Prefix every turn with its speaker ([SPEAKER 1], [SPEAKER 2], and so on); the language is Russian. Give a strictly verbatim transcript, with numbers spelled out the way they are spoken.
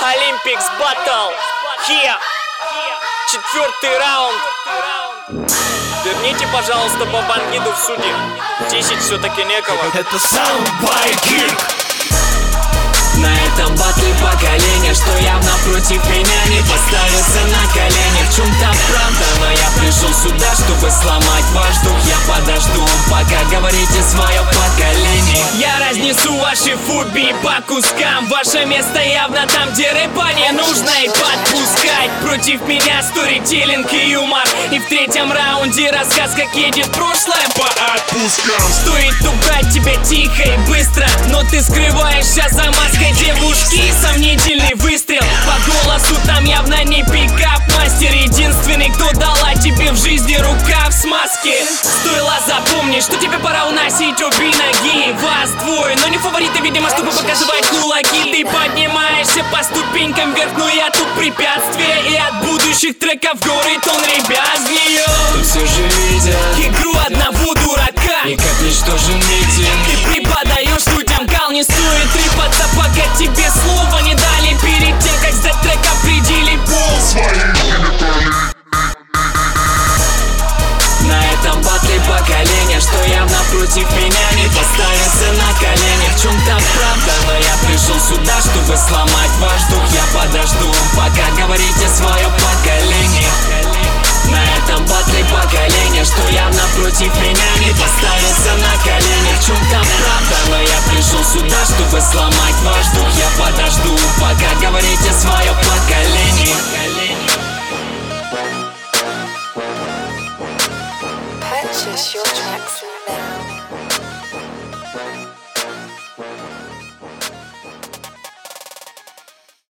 [SPEAKER 1] Olympics Battle. Here. Четвертый раунд. Верните, пожалуйста, Бабангиду в суде. Тисить все-таки некого.
[SPEAKER 2] Это Soundbite King.
[SPEAKER 3] На этом батле поколения, что явно против меня, не поставится на колени. В чем-то правда, но я пришел сюда, чтобы сломать ваш дух. Я подожду, пока говорите свое поколение. Я разнесу ваши фуби по кускам. Ваше место явно там, где рэпа не нужно и подпускать. Против меня сторителлинг и юмор. И в третьем раунде рассказ, как едет прошлое по отпускам. Стоит убрать тебя тихо и быстро, но ты скрываешься за маской девушки. Сомнительный выстрел по голосу, там явно не пикап. Мастер единственный, кто дала тебе в жизни рука в смазке. Стоило запомнить, что тебе пора уносить обе ноги. Вас двое, но не фавориты, видимо, чтобы показывать кулаки. Ты поднимаешься по ступенькам вверх, но я тут препятствие. И от будущих треков горит он, ребят, с нее. Кто все же видел игру одного дурака и как ничтожен митинг. Ты преподаешь людям кал, не стоит трепаться, пока тебе слова не дали. Перед тем, как за трек определи пол. На этом батле поколения, что явно против меня, не поставится на колени. В чем-то правда, но я пришел сюда, чтобы сломать ваш дух. Я подожду, пока говорите свое поколение. На этом батле поколения, что явно против меня, не поставится на колени. В чем-то правда, но я пришел сюда, чтобы сломать ваш дух. Я подожду.